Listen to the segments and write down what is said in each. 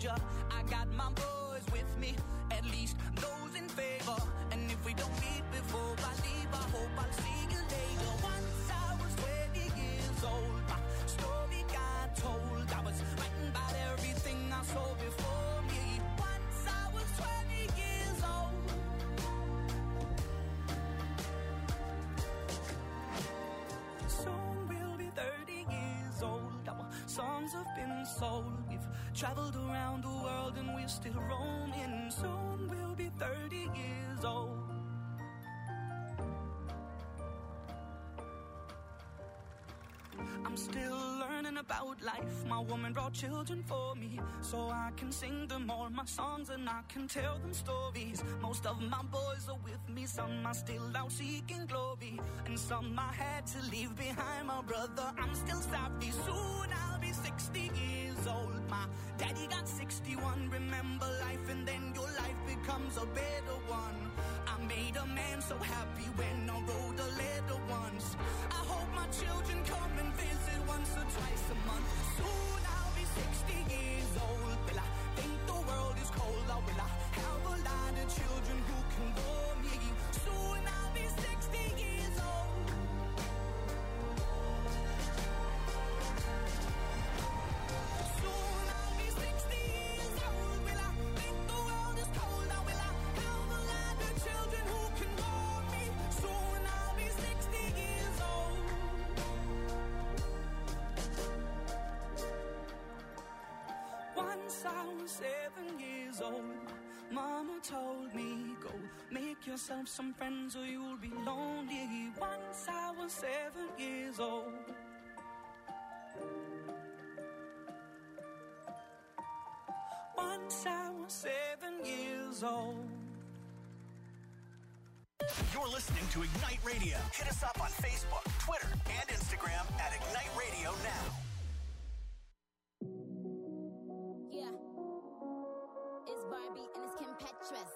ya. I got my boys with me, at least those in favor. And if we don't meet before I leave, I hope I'll see you later. Once I was 20 years old, my story got told. I was writing about everything I saw before me. Once I was 20 years old. Soon we'll be 30 years old. Our songs have been sold. We've traveled around the world and we're still roaming. Soon we'll be 30 years old. I'm still learning about life. My woman brought children for me, so I can sing them all my songs and I can tell them stories. Most of my boys are with me, some are still out seeking glory, and some I had to leave behind. My brother, I'm still sorry. Soon I'll be 60 years old. My daddy got 61. Remember life and then your life becomes a better one. I made a man so happy when I wrote a letter once. I hope my children come and visit once or twice a month. Soon I'll be 60 years old. Will I think the world is cold, or will I have a lot of children who can bore me? Soon I'll be 60 years old. Soon I'll be 60 years old. Will I think the world is cold, or will I have a lot of children who can bore me? Soon I'll be 60 years old. Once I was 7 years old, Mama told me, go make yourself some friends or you'll be lonely. Once I was 7 years old. Once I was 7 years old. You're listening to Ignite Radio. Hit us up on Facebook, Twitter, and Instagram at Ignite Radio Now. Yeah. It's Barbie and it's Kim Petras.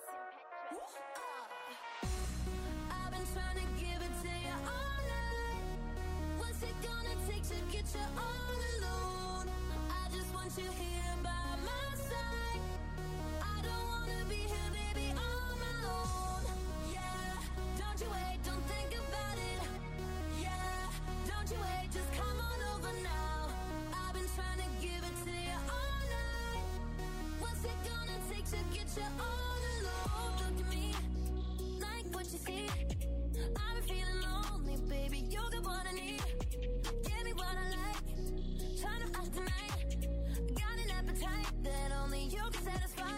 I've been trying to give it to you all night. What's it gonna take to get you all alone? I just want you here by my side. I don't wanna be here, baby, on my own. Yeah, don't you wait, don't think about it. Yeah, don't you wait, just come on over now. I've been trying to give it to you all night. What's it gonna take to get you all alone? Look at me, like what you see. I've been feeling lonely, baby, you got what I need. Give me what I like, trying to fast tonight. Got an appetite that only you can satisfy.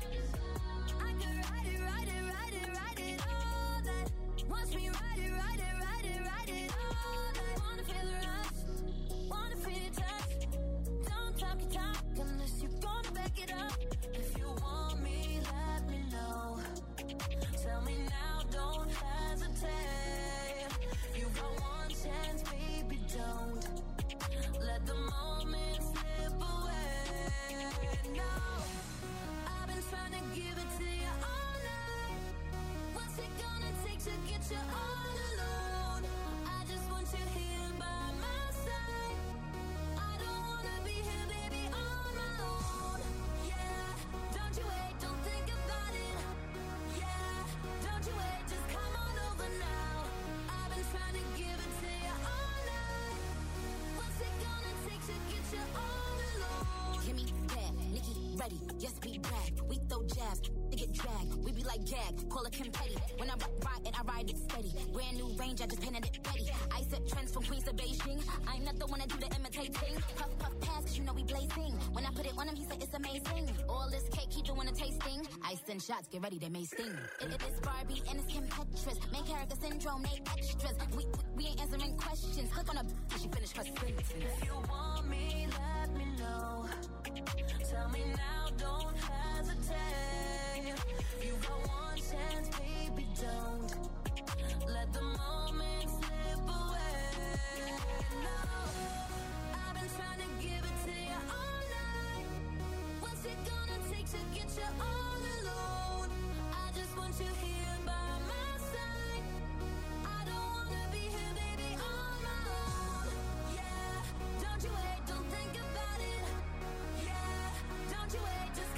I can ride it, ride it, ride it, ride it all night. Watch me ride it, ride it, ride it, ride it all night. Wanna feel the rush, wanna feel your touch. Don't talk your talk unless you're gonna back it up. If you want me, let me know. Tell me now, don't hesitate. You got one chance, baby, don't let the moment slip away. No, I've been trying to give it to you all night. What's it gonna take to get you all alone? I just want you here by my side. I don't wanna be here, baby, on my own. Yeah, don't you wait, don't think about it. Yeah, don't you wait, just come on over now. I've been trying to give it to you all night. What's it gonna take to get you all alone? Kimmy, bad, Nikki, ready, yes, we brag. We throw jabs, they get dragged. We be like gag, call it Kim Petty. When I ride and I ride it steady. Brand new range, I just painted it ready. I set trends from Queens to Beijing. I'm not the one to do the imitating. Puff, puff, pass, cause you know we blazing. When I put it on him, he said it's amazing. All this cake, he doing a tasting. Ice and shots, get ready, they may sting. It is Barbie and it's Kim Petras. Main character syndrome, they extras. We ain't answering questions. Click on her till she finish her sentence. If you want me, let me know. Tell me now, don't hesitate. You got one chance, baby, don't let the moment slip away. No, I've been trying to give it to you all night. What's it gonna take to get you all alone? I just want you here by my side. I don't wanna be here, baby, on my own. Yeah, don't you wait, don't think about it. Yeah, don't you wait, just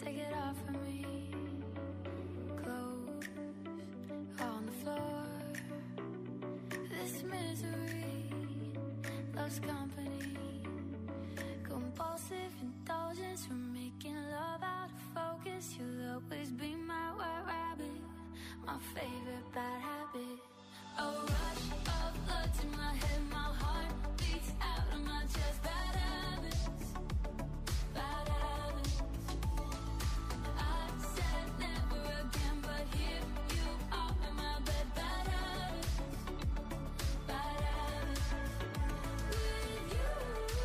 take it off from me. Clothes on the floor. This misery loves company. Compulsive indulgence from making love out of focus. You'll always be my white rabbit, my favorite bad habit. A rush of blood to my head, my heart beats out of my chest. Bad habits, bad habits. I said never again, but here you are in my bed. Bad habits, bad habits. With you,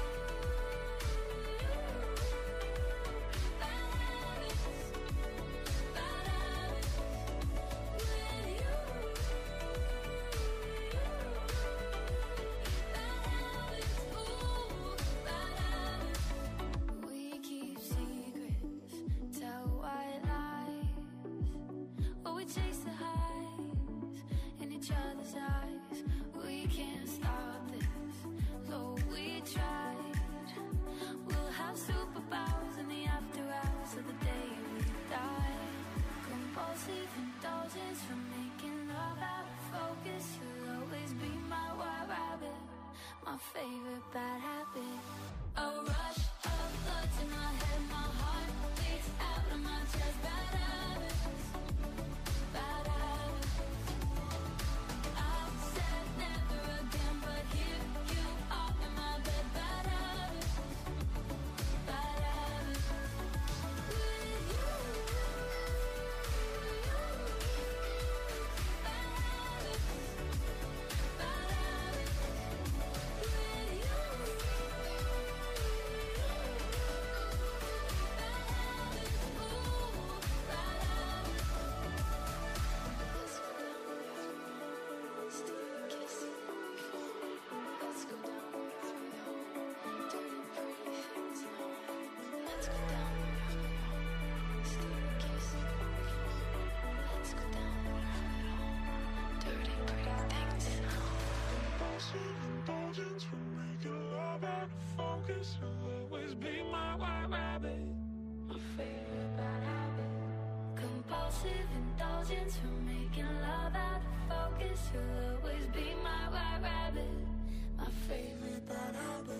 bad habits, bad habits. With you. We keep secrets, tell white lies, or we chase the highs in each other's eyes. We can't stop this, though we tried. We'll have superpowers in the after hours of the day we die. Compulsive indulgence from making love out of focus. You'll always be my white rabbit, my favorite bad habit. A rush of blood to my head, my heart beats out of my chest. Bad habits, bad habits. I said never again, but here you are in my bed. Bad habits, bad habits. With you, bad habits, bad habits. With you, Indulgence from making love out of focus. You'll always be my white rabbit, my favorite bad habit. compulsive indulgence from making love out of focus. You'll always be my white rabbit, my favorite bad habit.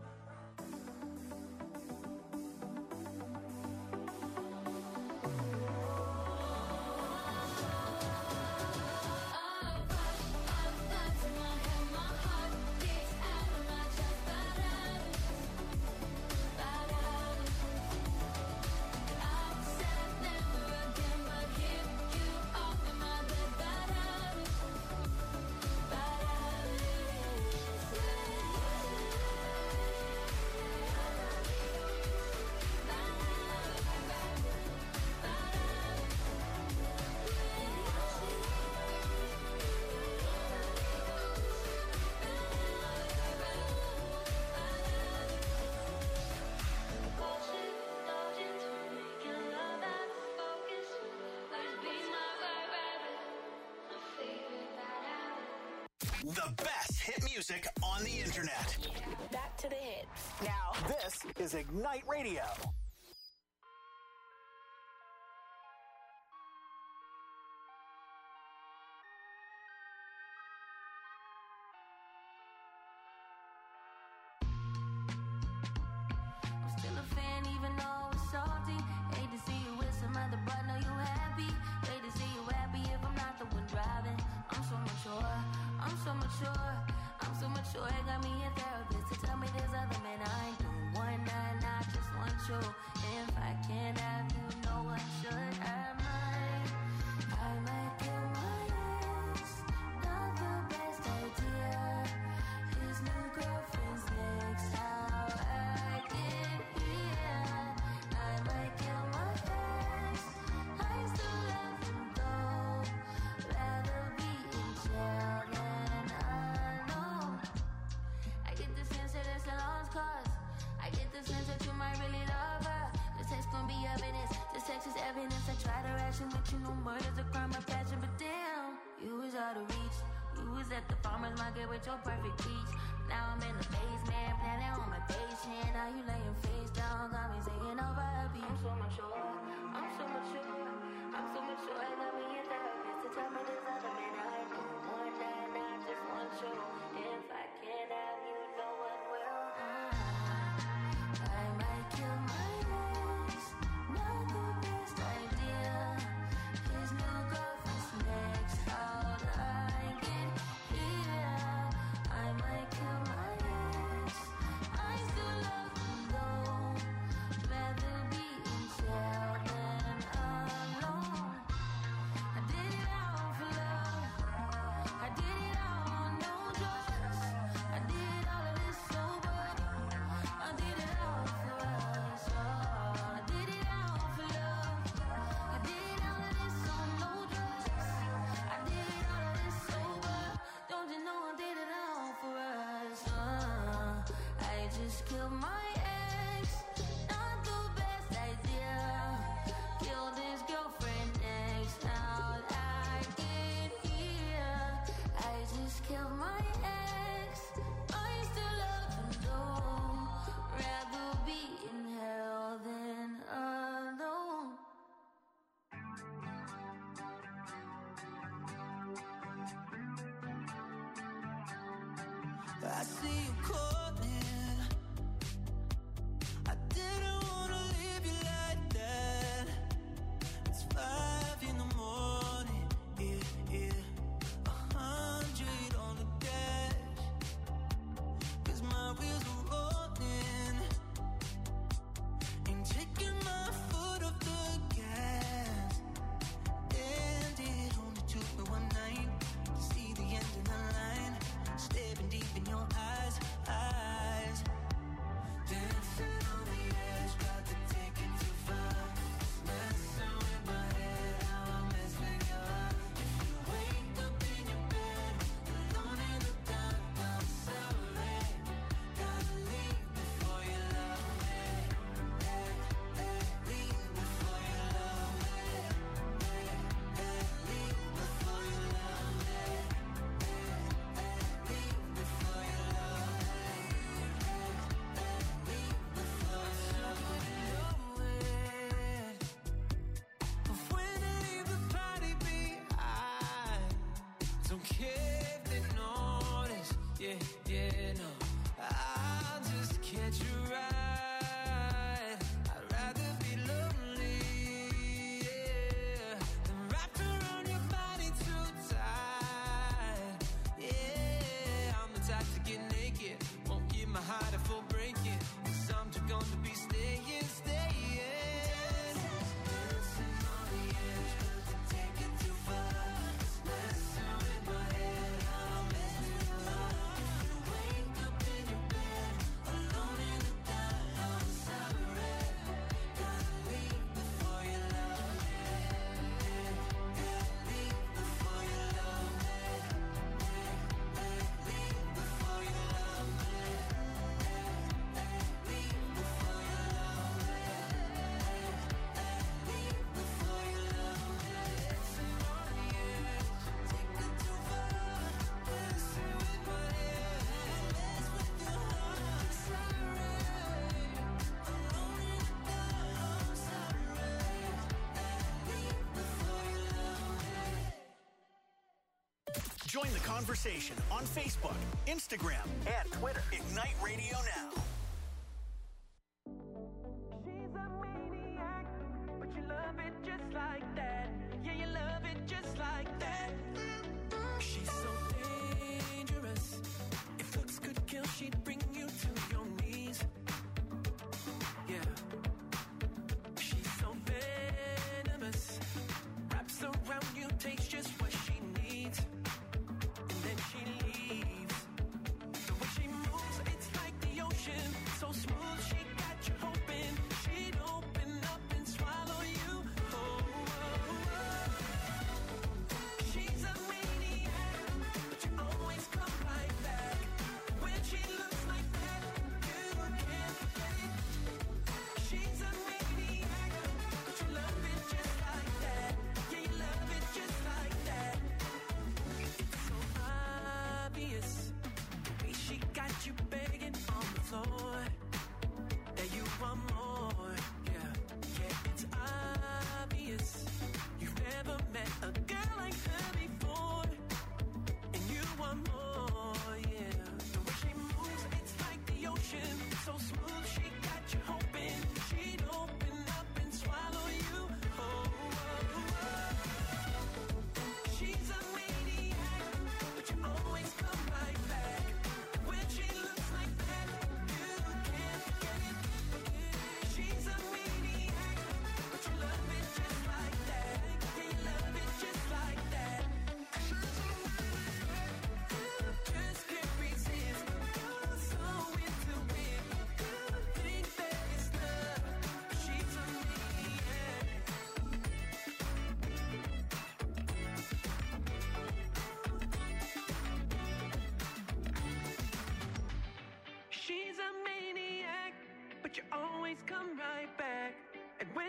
The best hit music on the internet. Back to the hits. Now, this is Ignite Radio. I'm still a fan even though it's salty. Hate to see you with some other, but know you happy. Hate to see you happy if I'm not the one driving. I'm so mature, I'm so mature, I'm so mature. It got me a therapist to tell me there's other men I ain't doing one night, I just want you. If I can't have you, no one should have mine. I might get my ex, not the best idea. His new girlfriend's next, how I get here. I might get my ex, I still love him though. Rather be in jail than alone. I get the sense that it's a lost cause. I get the sense that you might really love her. This text gon' be evidence. This text is evidence. I try to ration with you, no murder's a crime of passion, but damn, you was out of reach. You was at the farmer's market with your perfect peach. Now I'm in the basement, planning on my patient. Now you laying face down, got me singing over a beat. I'm so mature, kill my ex. Not the best idea. Killed his girlfriend next. Now I get here. I just killed my ex. I still love him though. Rather be in hell than alone. I see you calling. I didn't wanna leave you like that. It's 5 in the morning, yeah. 100 on the dash. 'Cause my wheels are rolling. Ain't taking my foot off the gas. And it only took me one night to see the end of the line. Staring deep in your eyes. Dancing on the edge, got to take it too far. Messing with my head, how I mess with your heart. If you wake up in your bed, alone in the dark, I'm sorry. Gotta leave before you love me. Leave before you love me. Leave before you love me. Leave before you love me. Leave before you love me. But when I leave the party behind, don't care if they notice. Yeah, no. I'll just catch you right. I'd rather be lonely, yeah, than wrapped around your body too tight. Yeah, I'm the type to get naked, won't give my heart a full breaking. 'Cause I'm too gone to be staying. Dancing on the edge, got to take it too far. Messing with my head, how I mess with your heart. If you wake up in your bed, alone in the dark, I'm sorry. Gotta leave before you love me. Leave before you love me. Leave before you love me. Leave before you love me. Leave before you love me. Dancing on the edge, take it too far. Messing with my head, mess with your heart. Sorry, alone in the dark, I'm sorry. Leave before you love me. Join the conversation on Facebook, Instagram, and Twitter. Ignite Radio Now. She's a maniac, but you love it just like that. Yeah, you love it just like that. She's so dangerous. If looks could kill, she'd bring you to your knees. Yeah. She's so venomous. Wraps around you, takes just what she needs. And then she leaves. The way she moves, it's like the ocean. So smooth, she got you hoping she'd open up and swallow you whole.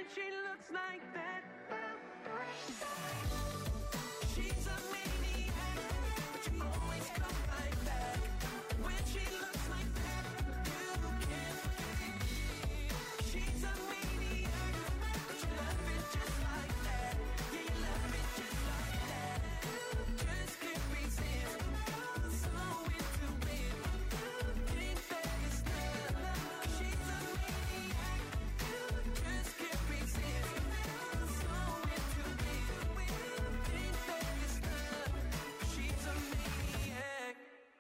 when she looks like that. She's a maniac, but you always come right back. When she looks like that, you can't forget. She's a maniac, but you love it just like that. Yeah, you love it just like that. Just can't resist, so into it. Think that it's love. She's a maniac, just can't resist, so into it. Think that it's love. She's a maniac.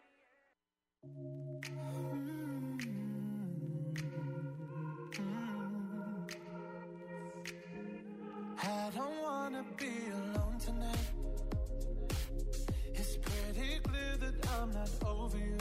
I don't wanna be alone tonight. It's pretty clear that I'm not over you.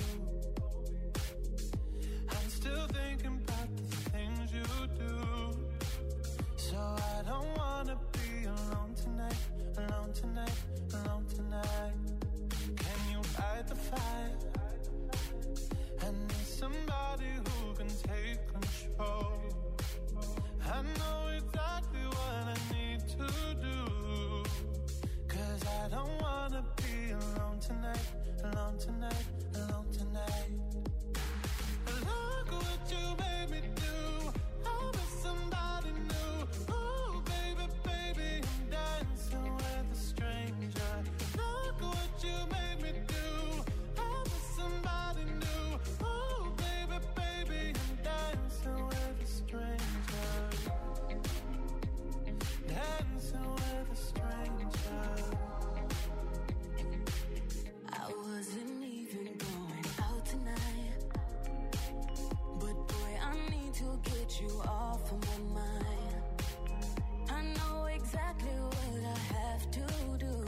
I'm still thinking about the things you do. So I don't wanna be alone tonight, alone tonight, alone tonight. Can you fight the fight? I need somebody who can take control. I know exactly what I need to do. 'Cause I don't wanna be alone tonight, alone tonight, alone tonight. Look what you made me do. I'm with somebody new. Oh, baby, baby, I'm dancing with a stranger. Look what you made me do. I'm with somebody new. Oh, baby, baby, I'm dancing with a stranger. Dancing with a stranger. I wasn't even going out tonight, but boy, I need to get you off of my mind. I know exactly what I have to do.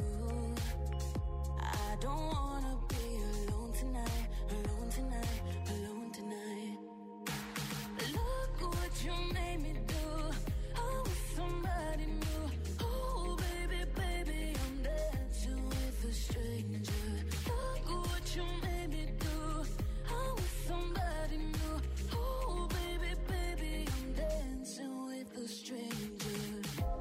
I don't wanna be alone tonight, alone tonight, alone tonight. Look what you made me do. I'm with somebody new. Oh, baby, baby, I'm dancing with a stranger. Look what you made me do. I'm with somebody new. Oh, baby, baby, I'm dancing with a stranger.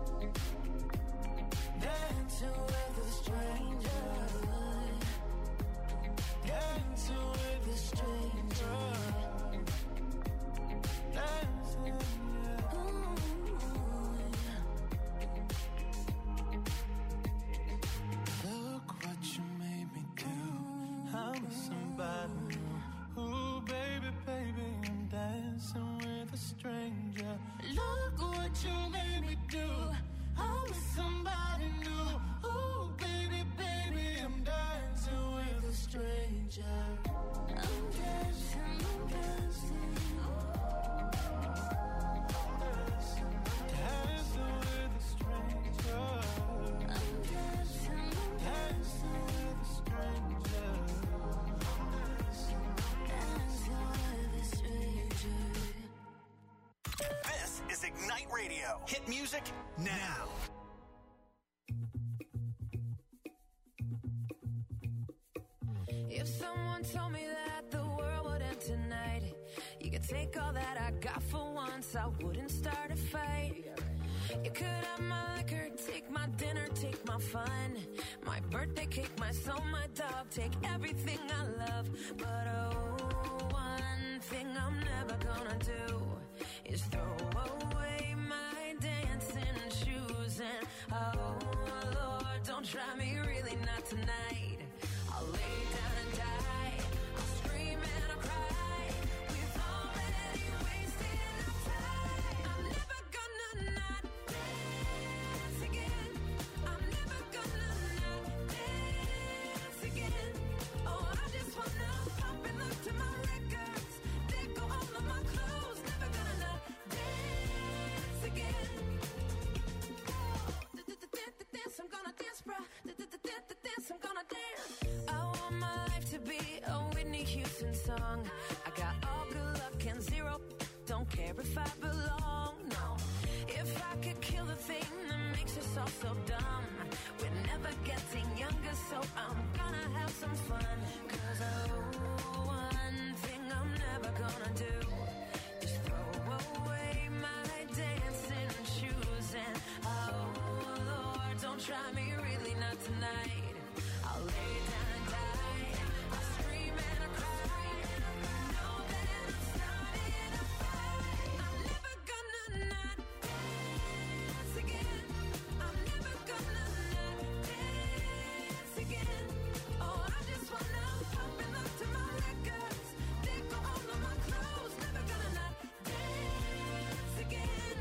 Dancing with a stranger. Dancing with a stranger. Dancing, yeah. Look what you made me do. I'm with somebody new. Ooh, baby, baby, I'm dancing with a stranger. Look what you made me do. I'm with somebody new. Ooh, baby, baby, I'm dancing with a stranger. I'm dancing, I'm dancing. Dancing with a stranger. I'm dancing, Dancing with a stranger. dancing with a stranger. This is Ignite Radio. Hit music now. If someone told me that the world would end tonight, you could take all that I got for once, I wouldn't start a fight. You could have my liquor, take my dinner, take my fun, my birthday cake, my soul, my dog, take everything I love. But oh, one thing I'm never gonna do is throw away my dancing shoes. And oh Lord, don't try me, really not tonight. I'll lay down and die, I'll scream and I'll cry. We've already wasted our time. I'm never gonna not dance again. I'm never gonna not dance again. Oh, I just wanna pop and look to my records. They go all of my clothes. Never gonna not dance again. Oh, dance, I'm gonna dance, bro. Dance, I'm gonna dance. I want my life to be a Whitney Houston song. I got all good luck and zero. Don't care if I belong, no. If I could kill the thing that makes us all so dumb, we're never getting younger, so I'm gonna have some fun. 'Cause oh, one thing I'm never gonna do is throw away my dancing shoes. try me, really not tonight. I'll lay down and die. I'll scream and I'll cry. Know that I'm starting a fight. I'm never gonna not dance again. I'm never gonna not dance again. Oh, I just wanna pump and look to my records. They go all of my clothes. Never gonna not dance again.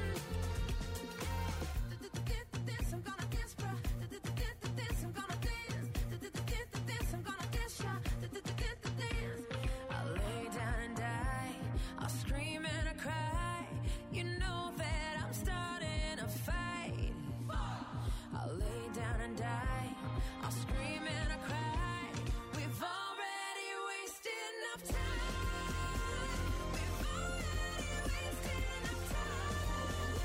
Dance, I'm gonna dance, bro. Dance, I'm gonna dance. Dance, I'm gonna dance, yeah. Dance. I'll lay down and die. I'll scream and I cry. You know that I'm starting a fight. I'll lay down and die. I'll scream and I cry. We've already wasted enough time. We've already wasted enough time.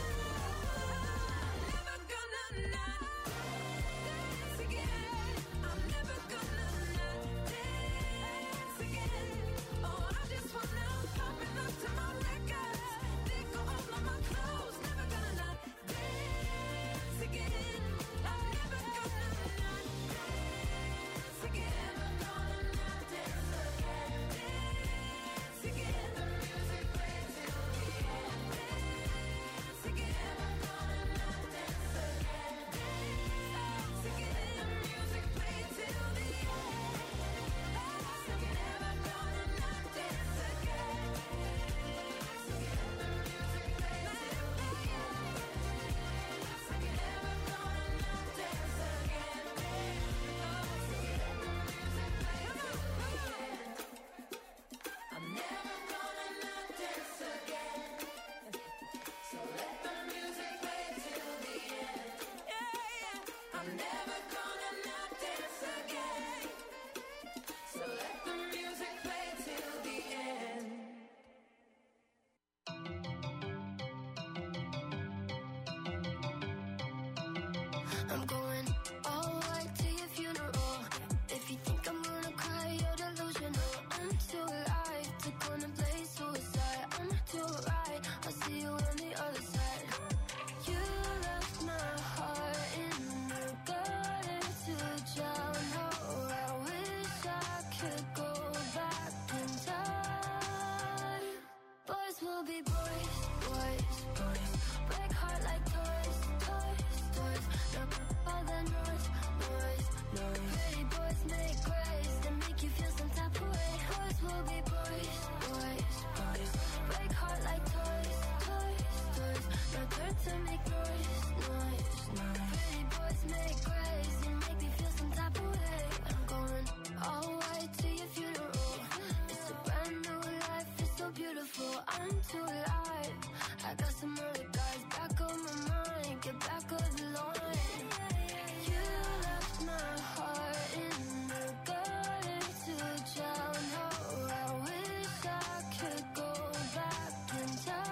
Never gonna not dance again. I'm never gonna not dance again. Oh, I just wanna pump and look to my records. They go all of my clothes. Never gonna not dance again. I'm never gonna not dance again. Never gonna not dance again. Dance again. The music plays till the end. Dance again. Never gonna not dance again. Dance again. The music plays till the end. Dance again. Never gonna not dance again. Dance again. The music plays till the I'm never gonna not dance again. So let the music play till the end. Yeah. I'm never gonna not dance again. So let the music play till the end. I'm going all white to your funeral. If you think I'm gonna cry, you're delusional. I'm too alive to contemplate suicide. I'm too right, I'll see you on the other side. You left my heart in the gutter to drown. Oh, I wish I could go back in time. Boys will be boys, boys, boys. Break heart like toys, toys, toys. Now all the noise, noise, noise. Pretty boys make grace and make you feel some type of way. Boys will be boys, boys, boys. Break heart like toys, toys, toys. Now turn to make noise, noise, noise. Pretty boys make grace and make me feel some type of way. I'm going all white to your funeral. It's a brand new life, it's so beautiful. I'm too alive. I got some other guys back on my mind. Get back on the line. You left my heart in the gutter to drown. Oh, I wish I could go back in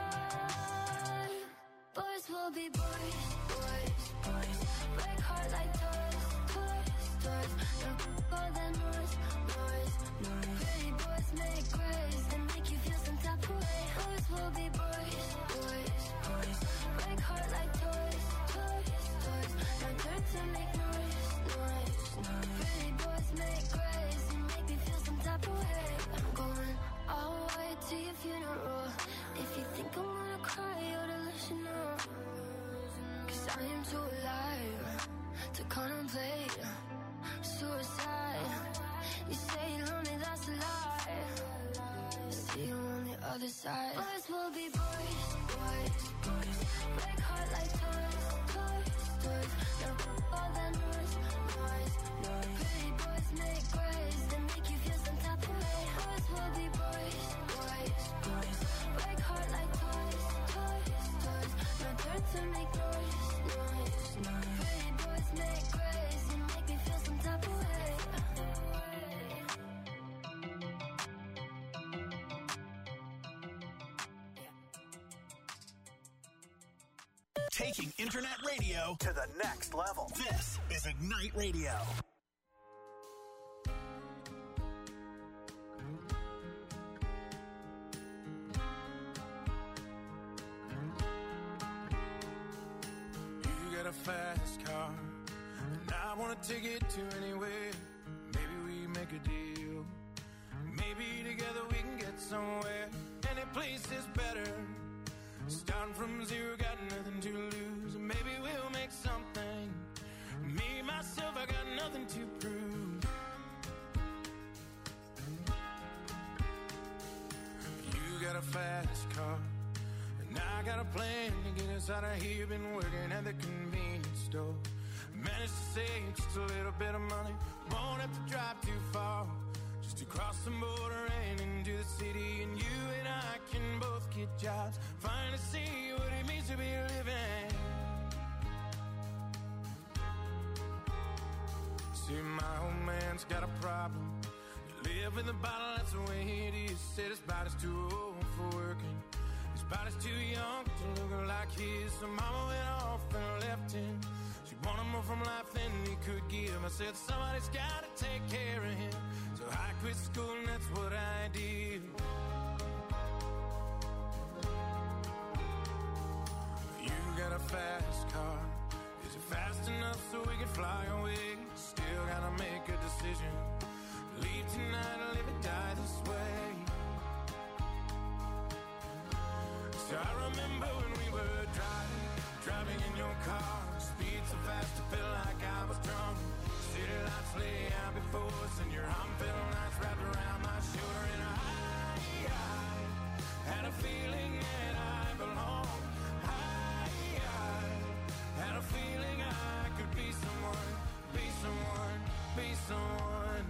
time. Boys will be boys, boys, boys. Break heart like toys, toys, toys. Now all the noise, noise, noise. Pretty boys make grace and make you feel some type of way. Boys will be boys, boys, boys. Break heart like toys, toys, toys. Now turn to make noise, noise, noise. Pretty boys make grace and make me feel some type of way. I'm going all white to your funeral. If you think I'm gonna cry, you're delusional. 'Cause I am too alive to contemplate suicide. You say you're lonely, that's a lie. See you on the other side. Boys will be boys, boys, boys. Break heart like toys, toys, toys. Now all the noise, noise, noise. Pretty boys make grace and make you feel some type of way. Boys will be boys, boys, boys. Break heart like toys, toys, toys. Now turn to make noise, noise, noise. Pretty boys make grace and make me feel some type of way. Taking internet radio to the next level. This is Ignite Radio. You got a fast car, And I want a ticket to anywhere. Maybe we make a deal. Maybe together we can get somewhere. Any place is better. Starting from zero, got nothing to lose. Maybe we'll make something. Me, myself, I got nothing to prove. You got a fast car, and I got a plan to get us out of here. Been working at the convenience store. Managed to save just a little bit of money. Won't have to drive too far. Just to cross the border and into the city. And you and I can both get jobs. Finally see what it means to be living. See, my old man's got a problem. You live in the bottle, that's the way it is. Said his body's too old for working. His body's too young to look like his. So mama went off and left him. She wanted more from life than he could give. I said somebody's gotta take care of him. So I quit school and that's what I did. You got a fast car. Is it fast enough so we can fly away? Still gotta make a decision. Leave tonight or live or die this way. So I remember when we were driving in your car. Speed so fast I felt like I was drunk. City lights lay out before us and your arm felt nice wrapped around my shoulder. And I had a feeling that I belonged. I had a feeling I could be someone, be someone, be someone.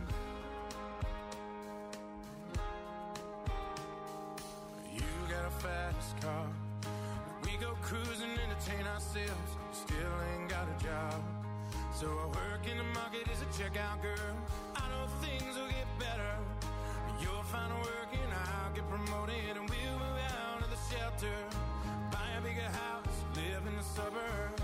You got a fast car. We go cruising, entertain ourselves. Still ain't got a job. So I work in the market as a checkout girl. I know things will get better. You'll find work and I'll get promoted. And we'll move out of the shelter. Buy a bigger house, live in the suburbs.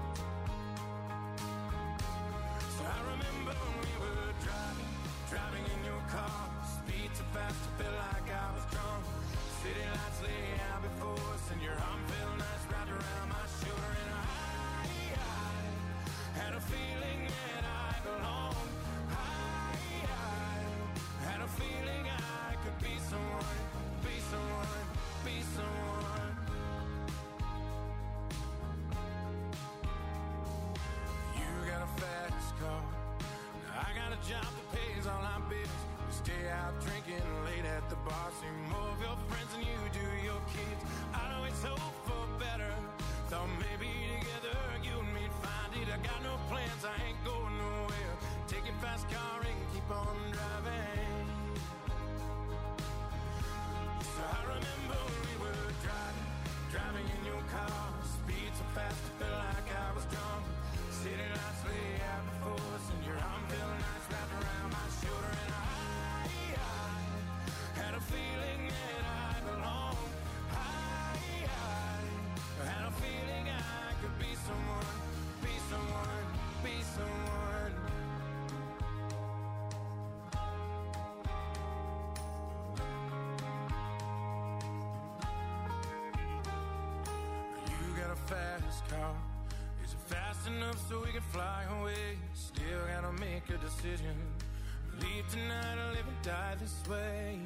So I remember when we were driving in your car. Speed so fast I felt like I was drunk. City lights lay out before us and your arm felt nice wrapped around my shoulder. And I had a feeling that I belonged. I had a feeling I could be someone, be someone, be someone. You got a fast car. I got a job that pays all our bills. We stay out drinking late at the bar. See more of your friends than you do your kids. I know it's hope for better. Thought maybe together you and me'd find it. I got no plans, I ain't going nowhere. Take your fast car and keep on driving. So I remember when we were driving in your car. Speed so fast I felt like I was drunk. City lights lay out before us and your arm felt nice wrapped around my shoulder. And I had a feeling that I belonged. I had a feeling I could be someone, be someone, be someone. You got a fast car. Is it fast enough so we can fly away? Still gotta make a decision. Leave tonight or live and die this way.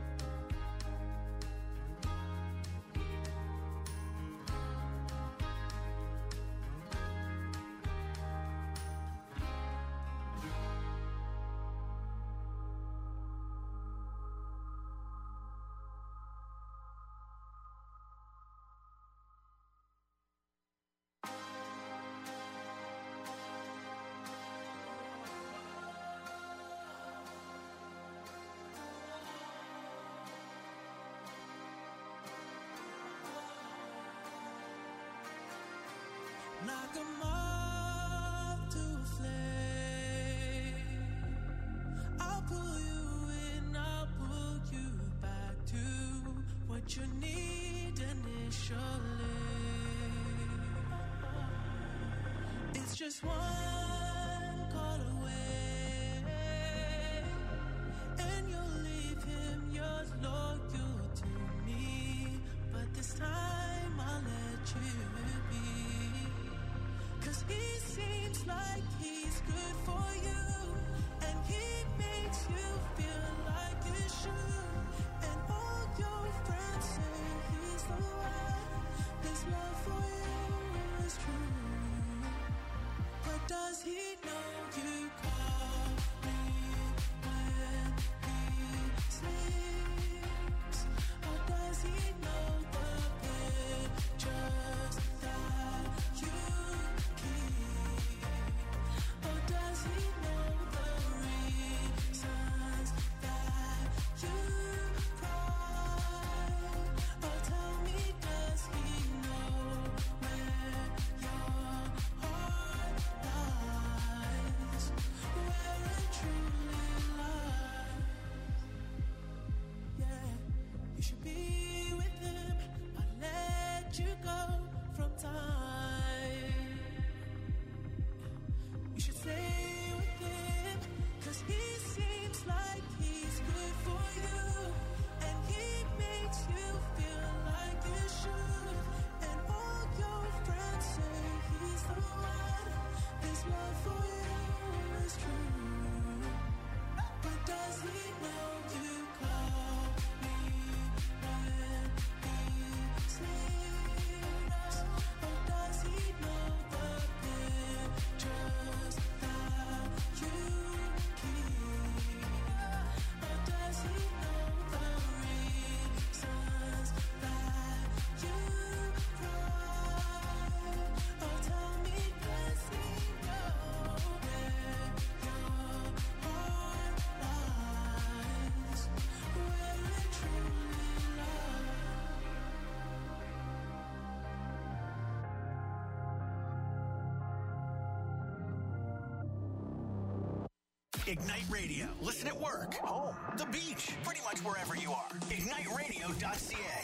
Like a moth to a flame, I'll pull you in, I'll pull you back to what you need initially. It's just one call away, and you'll leave him yours loyal to me. But this time I'll let you be. 'Cause he's seems like he's good for you, and he makes you feel like you should, and all your friends say he's the one. His love for you is true, but does he know you call me when he sleeps, or does he know the pictures that you keep, or does he know the reasons that you cry, or tell me, does he know where your heart lies, where it truly lies? Yeah, you should be with him, but let you go from time. You should stay with him, 'cause he seems like he's good for you, and he makes you feel like you should, and all your friends say he's the one. His love for you is true, but does he know you call me when he sleeps, or does he know the pictures that you keep, or does he know the reasons that you cry, or tell me, does he know where your heart lies, where it truly lies? Ignite Radio. Listen at work, home, the beach, pretty much wherever you are. IgniteRadio.ca.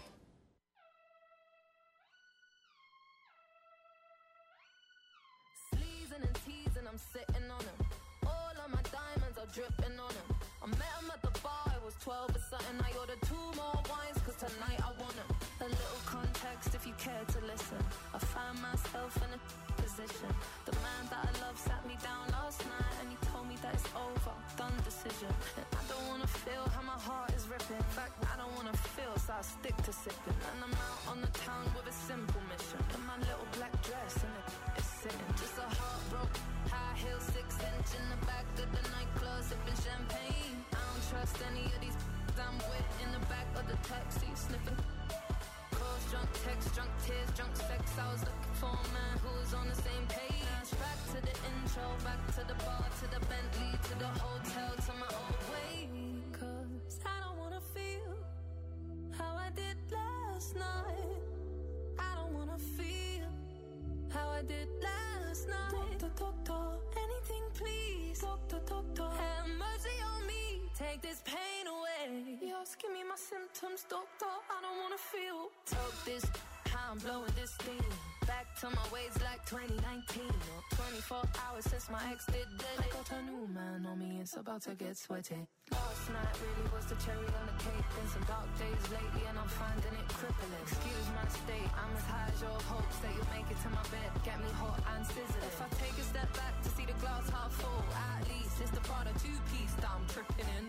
Sleezing and teasing, I'm sitting on him. All of my diamonds are dripping on him. I met him at the bar, it was 12 or something. I ordered 2 more wines, 'cause tonight I want him. A little context if you care to listen. I found myself in a position. The man that I love sat me down last night, and he told me that it's over, done decision. And I don't wanna feel how my heart is ripping. In fact, I don't wanna feel, so I stick to sipping. And I'm out on the town with a simple mission. In my little black dress, and it's sitting. Just a heartbroken, high heel, 6-inch in the back of the nightclub, sipping champagne. I don't trust any of these I'm with in the back of the taxi, sniffing. Calls, drunk texts, drunk tears, drunk sex. I was looking for a man who was on the same page. Back to the intro, back to the bar, to the Bentley, to the hotel, to my old way. 'Cause I don't wanna feel how I did last night. I don't wanna feel how I did last night. Doctor, doctor, anything please. Doctor, doctor, have mercy on me. Take this pain away. You're asking me my symptoms, doctor. I don't wanna feel. Took this, how I'm blowing this steam. Back to my ways like 2019. Or 24 hours since my ex did dead. I got a new man on me, it's about to get sweaty. Last night really was the cherry on the cake. Been some dark days lately and I'm finding it crippling. Excuse my state, I'm as high as your hopes that you'll make it to my bed. Get me hot and sizzling. If I take a step back to see the glass half full, at least it's the Prada 2-piece that I'm tripping in.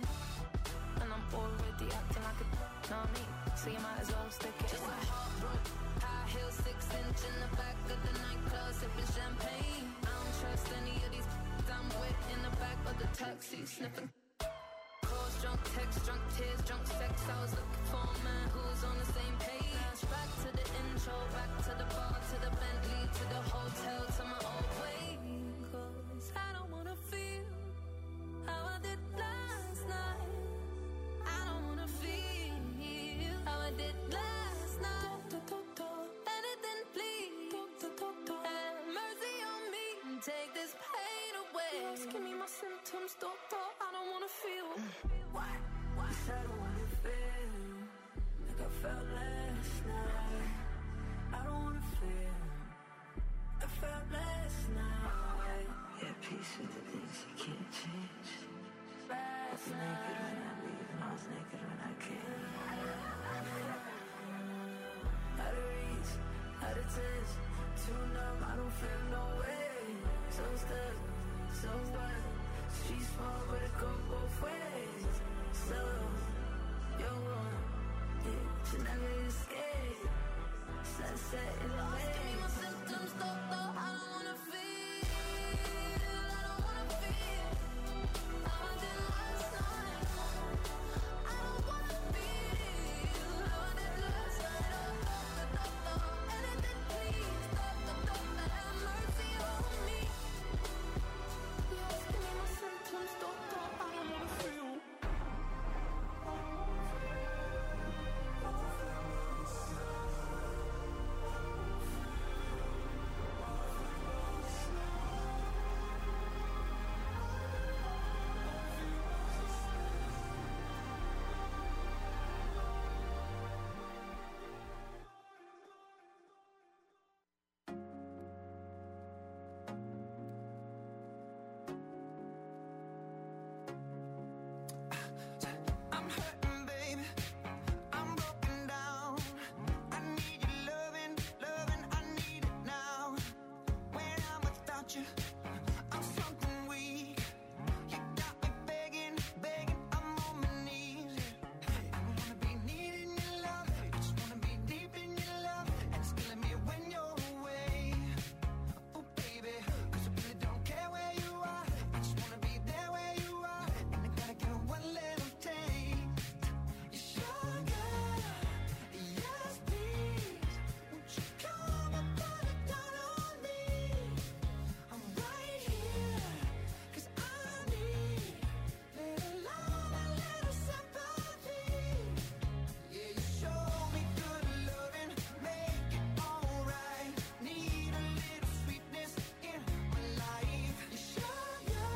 And I'm already acting like a know what I mean? So you might as well stick it. Just a heartbroken, high heel, 6-inch in the back of the nightclub, sipping champagne. I don't trust any of these I'm with in the back of the taxi, sniffing. Calls, drunk texts, drunk tears, drunk sex. I was looking for a man who was on the same page. Back to the intro, back to the bar, to the Bentley, to the hotel, to my old way. 'Cause I don't wanna feel how I did last night. I don't wanna feel how I did last night. Doctor, doctor, anything please. Doctor, doctor, have mercy on me. Take this pain away. You're asking me my symptoms, doctor. I don't wanna feel. What? I said I wanna feel like I felt last night. I don't wanna feel I felt last night. Yeah, peace with the things you can't change. Last night. Naked when I leave and I was naked when I came. Out of reach, out of touch, too numb, I don't feel no way. hard, but it go both ways. So, you're one, yeah, should never escape. Sunset in the way. Give me my symptoms, doctor, I don't wanna feel. I don't wanna feel how I did last night. I don't wanna feel how I did last night. Oh, doctor, anything please, doctor, have mercy on me. Yes, give me my symptoms, doctor, I don't wanna feel. I'm hurting, baby. I'm broken down. I need your loving, I need it now. When I'm without you, I'm something weak. You got me begging, I'm on my knees. I don't wanna be needing your love. I just wanna be deep in your love. And it's killing me when you're away. Oh, baby, 'cause I really don't care where you are. I just wanna be there where you are. And I gotta get one little taste. Sugar, yes please. Won't you come and put it down on me? I'm right here, 'cause I need little love and little sympathy. Yeah, you show me good loving, make it alright. Need a little sweetness in my life. Sugar,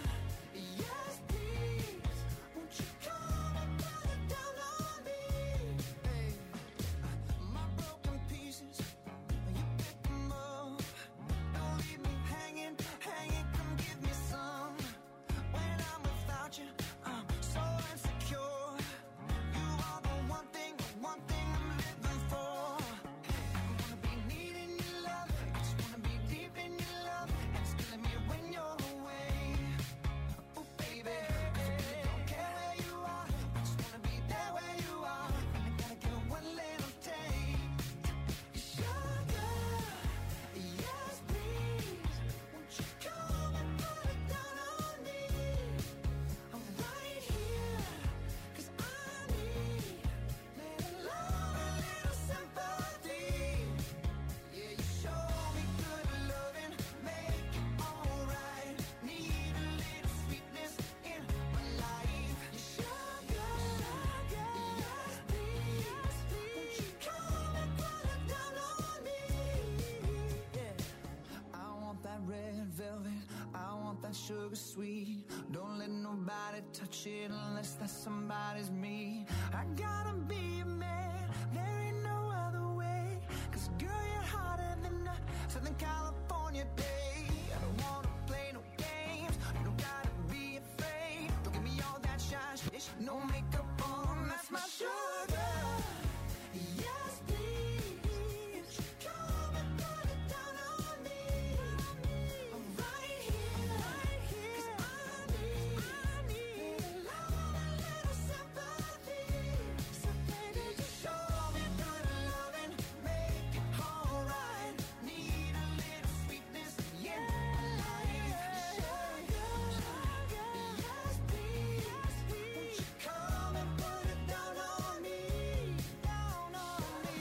yes please. Won't you come and put it down on me? Hey, my broken pieces, you pick them up. Don't leave me hanging, come give me some. When I'm without you, I'm so insecure. You are the one thing I'm living for. I wanna be needing your love, I just wanna be deep in your love. And it's killing me when you're away. Oh baby, 'cause I really don't care where you are. I just wanna be there where you are. And I gotta get one little taste. Sugar, yes please. Won't you come and put it down on me? I'm right here, 'cause I need little love and little sympathy. Yeah, you show me good loving, make it alright. Need a little sweetness in my life. Sugar, yes please. Won't you come and put it down on me? Yeah. I want that red velvet, I want that sugar sweet. Don't let nobody touch it unless that somebody's me. I gotta be a man, there ain't no other way. 'Cause girl, you're hotter than a Southern California day. I don't wanna play no games, you don't gotta be afraid. Don't give me all that shy shit, no makeup on, that's my sugar. Yes please. Come and put it down on me. I'm right here, 'cause I need little love and little sympathy. So baby, just show me good loving, make it alright. Need a little sweetness in my life. Sugar, yes please. Won't you come and put it down on me? Down on me.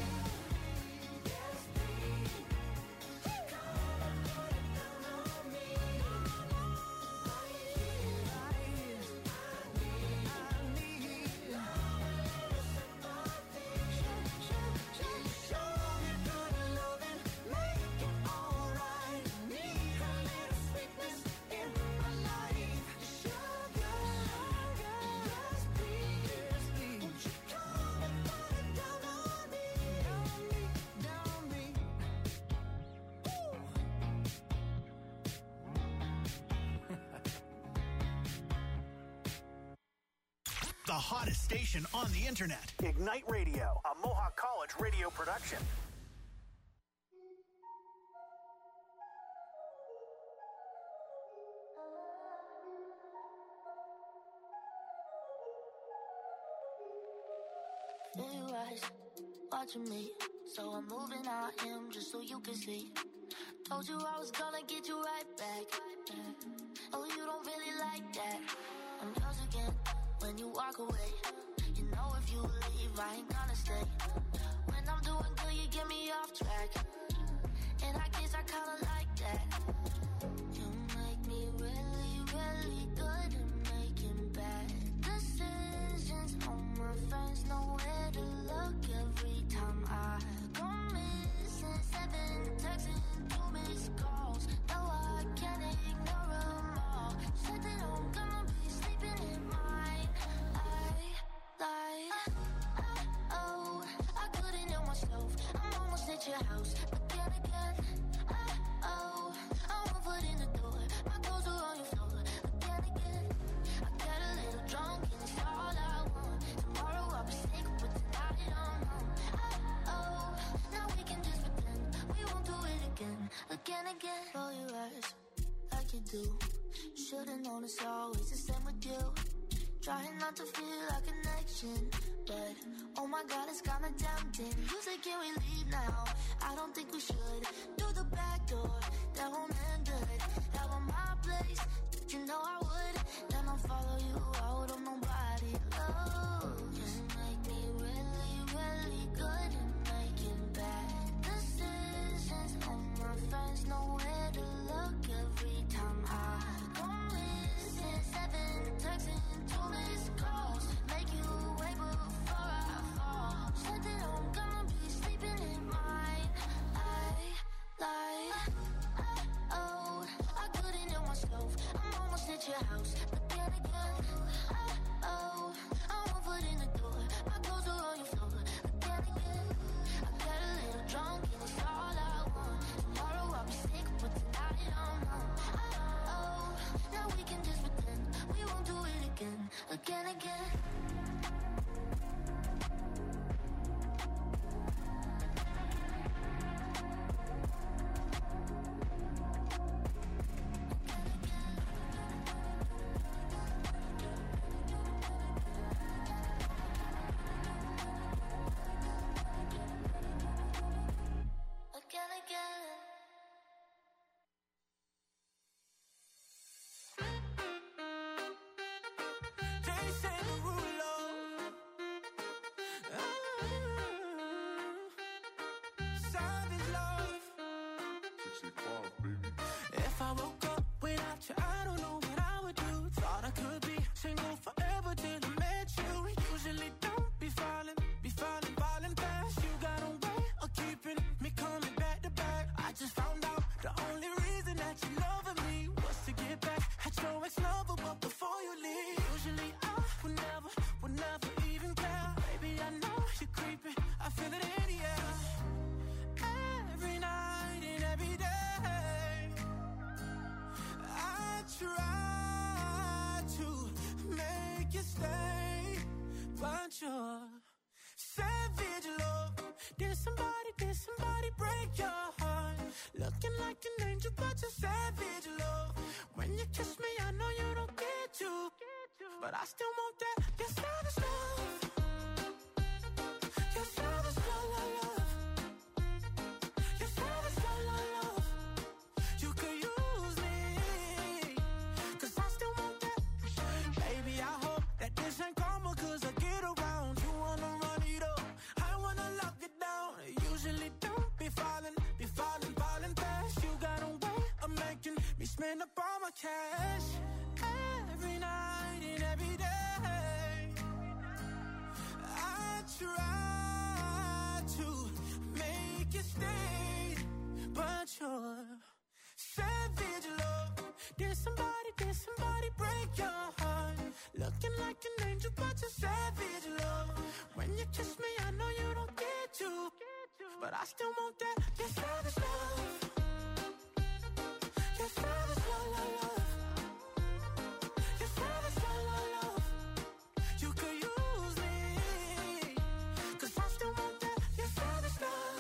Yes please. Come and put it down on me. Right here, I need love and little sympathy. Show me good loving, make it alright. Need a little sweetness in my life. Sugar, yes please. Won't you come and put it down on me? Down me. The hottest station on the internet. Ignite Radio, a Mohawk College radio production. Feel your eyes watching me, so I'm moving on him just so you can see. Told you I was gonna get you right back. Oh, you don't really like that. I'm yours again when you walk away. You know if you leave, I ain't gonna stay. When I'm doing good, you get me off track. And I guess I kinda like that. You make me really, really good at making bad decisions. All my friends know where to look every time I go missing. 7 texts and 2 missed calls. No, I can't ignore them all. Said that I'm gonna be sleeping in mine. Oh, I couldn't help myself. I'm almost at your house again. Oh, I won't put in the door. My clothes are on your floor again. I got a little drunk and it's all I want. Tomorrow I'll be sick, but tonight I'm home. Oh, now we can just pretend we won't do it again. Roll your eyes like you do. Should've known it's always the same with you. Trying not to feel a connection, but oh my God, it's kinda tempting. You say, can we leave now? I don't think we should. Through the back door, that won't end good. Have on my place, you know I would. Then I'll follow you out of nobody. Oh, you make me really, really good at making bad decisions. All my friends know where to look every time I go missing. 7 texts and 2 missed calls. Make you wait before I fall. Said that I'm gonna be sleeping in mine. Oh, I couldn't help myself. I'm almost at your house again. Oh, I won't put in the door. My clothes are on your floor again. I got a little drunk and it's all I want. Tomorrow I'll be sick, but tonight I'm home. Oh, now we can just pretend we won't do it again. Jason Derulo. Savage love. 65, baby. If I woke up without you, I don't know what I would do. Thought I could be single forever till I met you. Usually don't be falling fast. You got a way of keeping me coming back to back. I just found out the only reason that you loving me was to get back at your ex-lover, but before you leave, usually I would never even care. Baby, I know you're creeping, I feel it in the air. Every night and every day, I try to make you stay, but you're savage love. Did somebody break your heart? Looking like an angel, but you're savage love. When you kiss me, I know you don't get to, but I still want that. You're savage love. You're savage love, love. You're savage love, love. You could use me, 'cause I still want that. Baby, I hope that this ain't karma, 'cause I get around. You wanna run it up, I wanna lock it down. Usually don't be falling fast. You got a way of making me spend up all my cash. Every night and every day, I try to make you stay, but you're savage love. Did somebody break your heart? Looking like an angel, but you're savage love. When you kiss me, I know you don't get to, but I still want that. You're savage love. You're savage love, love, love. You're savage love, love, love. You could use me, 'cause I still want that. You're savage love.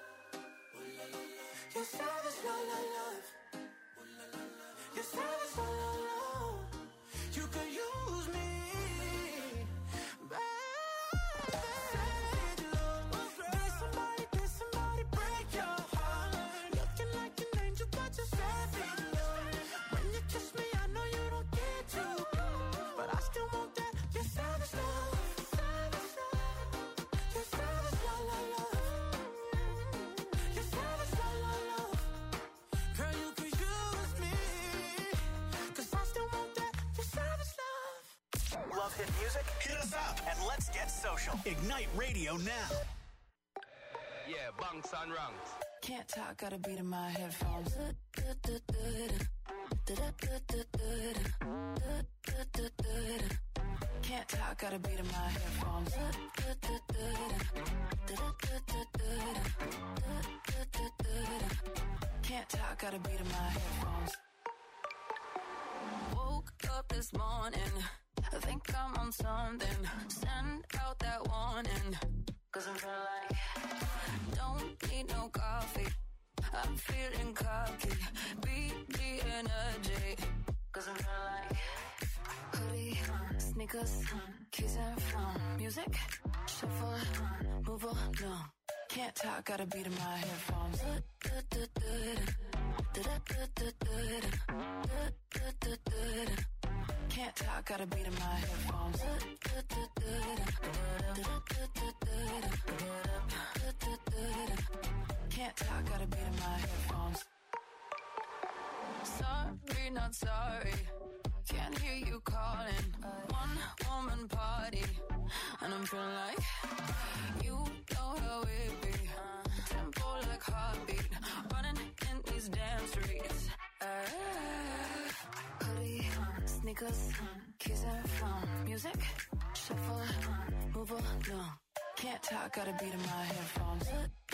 You're savage love, love, love. You're savage love, love, love. You could use me, baby. love hit music? Hit us up and let's get social. Ignite Radio now. Yeah, bunks and ranks. Can't talk, got a beat in my headphones. Can't talk, got a beat in my headphones. Can't talk, got a beat in my headphones. Woke up this morning, I think I'm on something. Send out that warning, 'cause I'm feeling like don't need no coffee. I'm feeling cocky, beat the energy, 'cause I'm feeling like hoodie, sneakers, keys and phone, music, shuffle, move along. Can't talk, got a beat in my headphones. Can't talk, got a beat in my headphones. Can't talk, got a beat in my headphones. Sorry, not sorry. Can't hear you calling. One woman party, and I'm feeling like you know how it be. Tempo like heartbeat, running in these damn streets. Hoodie, sneakers, keys and phone, music, shuffle, move along. Can't talk, got a beat in my headphones.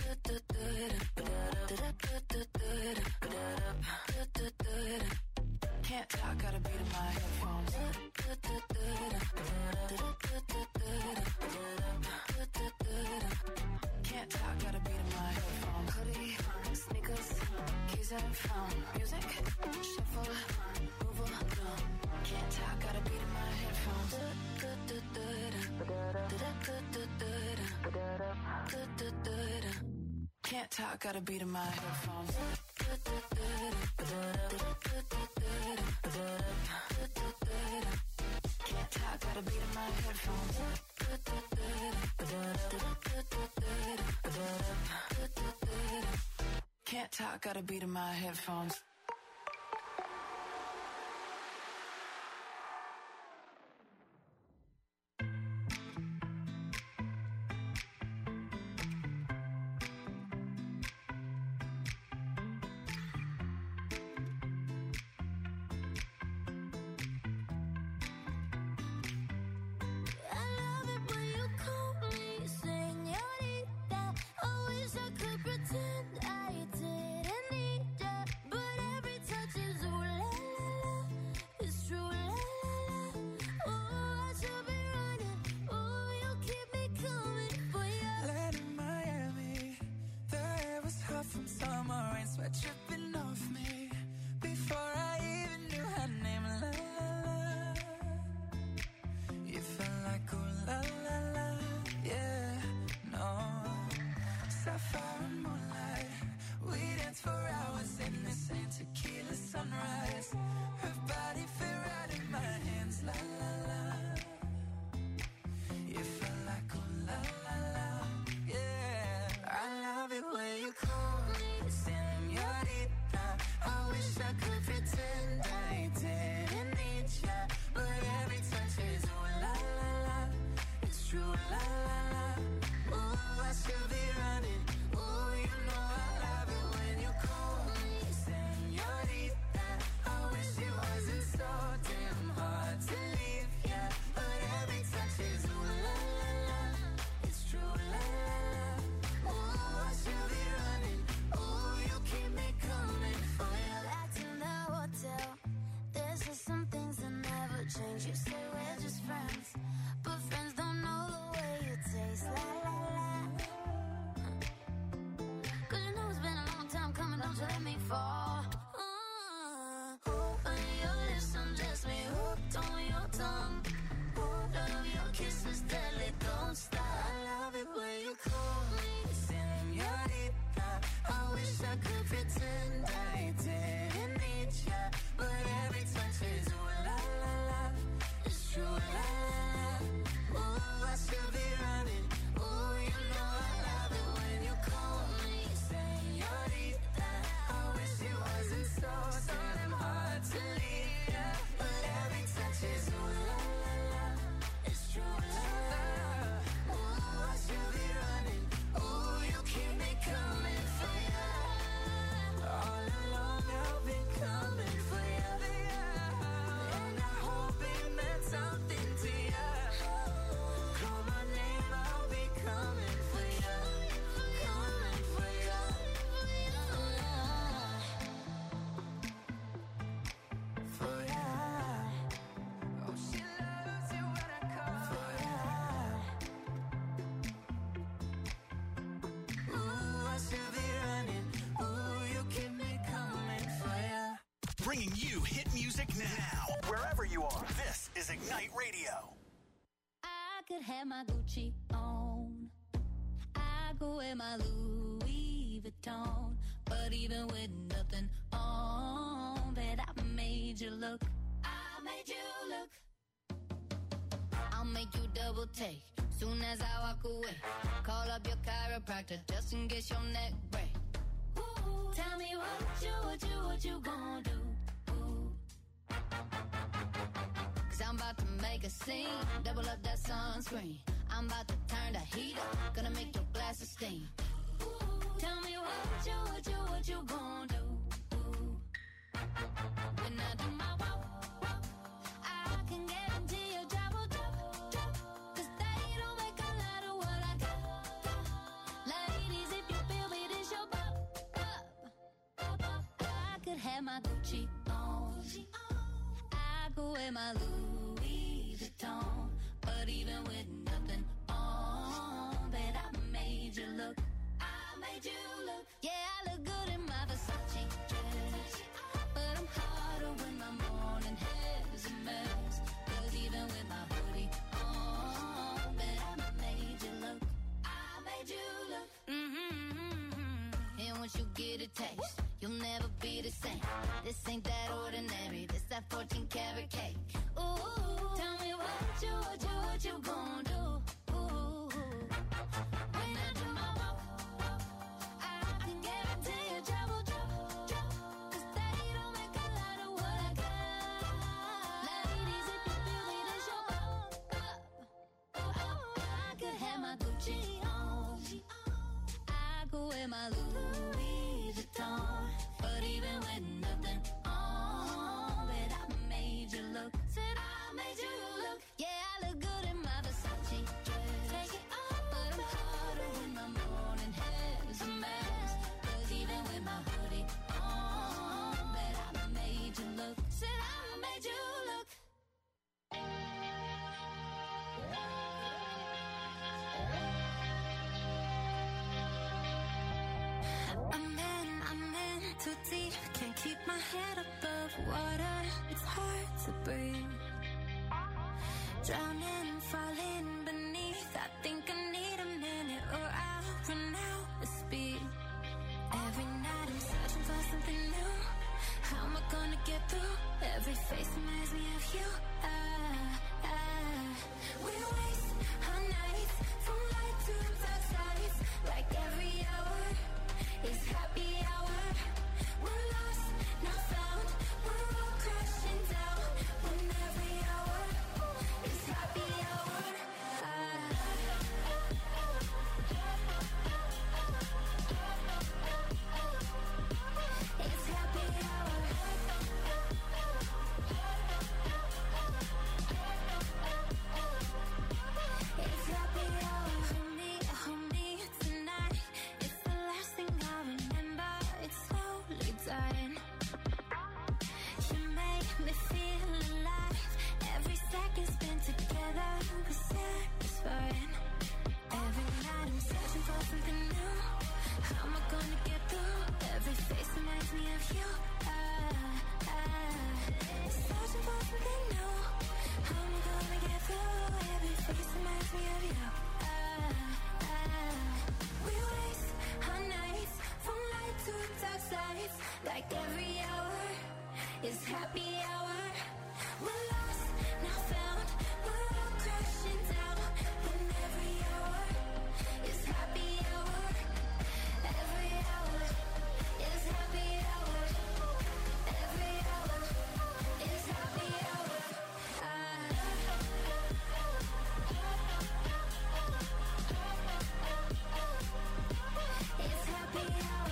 Can't talk, got a beat in my headphones. Can't talk, got a beat in my headphones. Hoodie, sneakers, keys and phone, music, shuffle, move along. Can't talk, got a beat in my headphones. Can't talk, got a beat in my headphones. Can't talk, got a beat in my headphones. Can't talk, got a beat in my headphones. But bringing you hit music now. Wherever you are, this is Ignite Radio. I could have my Gucci on. I go wear my Louis Vuitton. But even with nothing on, bet I made you look. I made you look. I'll make you double take soon as I walk away. Call up your chiropractor just in case your neck break. Ooh, tell me what you gonna do? Ooh. 'Cause I'm about to make a scene, double up that sunscreen. I'm about to turn the heat up, gonna make your glasses steam. Ooh, tell me what you gonna do? Ooh. When I do my walk, I can guarantee your job will drop. 'Cause they don't make a lot of what I got. Ladies, if you feel me, this your pop. I could have my Gucci on. I go wear my Louis Vuitton. But even with nothing on, bet I made you look. I made you look. Yeah, I look good in my Versace dress. But I'm hotter when my morning hair's a mess. 'Cause even with my hoodie on, bet I made you look. I made you look. And once you get a taste, you'll never be the same. This ain't that ordinary. This that 14 karat cake. Ooh, tell me what you gonna do? Ooh, when I do my walk, I can guarantee your job will drop. 'Cause they don't make a lot of what I got. Ladies, if you feel me, this your pop. I could have my Gucci on. I go wear my Louis Vuitton. But even with nothing on, bet I made you look. Said I made you look. Yeah, I look good in my Versace dress. Take it off, but I'm hotter when my morning hair's a mess. 'Cause even with my hoodie on, bet I made you look. Said I made you look. I'm in too deep. Can't keep my head above water. It's hard to breathe. Drowning, falling beneath. I think I need a minute or I'll run out of speed. Every night I'm searching for something new. How am I gonna get through? Every face reminds me of you. We waste our nights from light to dark sides. Like every hour is happy hour. We're lost, not found. We're all crashing down. When every hour is happy hour. It's happy hour. It's happy hour. Hold me tonight. It's the last thing I remember. It's slowly dying. You make me feel alive. Every second spent together was satisfying. Every night I'm searching for something new. How am I gonna get through? Every face reminds me of you. Searching for something new. How am I gonna get through? Every face reminds me of you. We waste our nights from light to dark sides. Like every hour is happy hour. We're lost, not found. We're all crashing down. When every hour is happy hour. Every hour is happy hour. Every hour is happy hour. It's happy hour.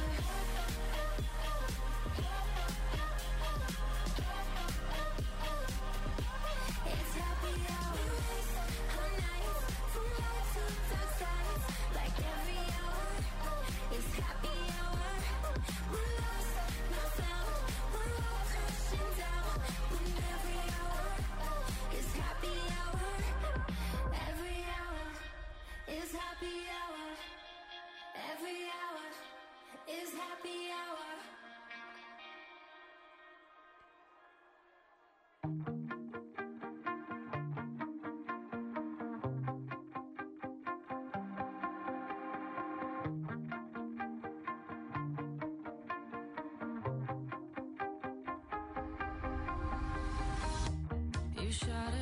You shot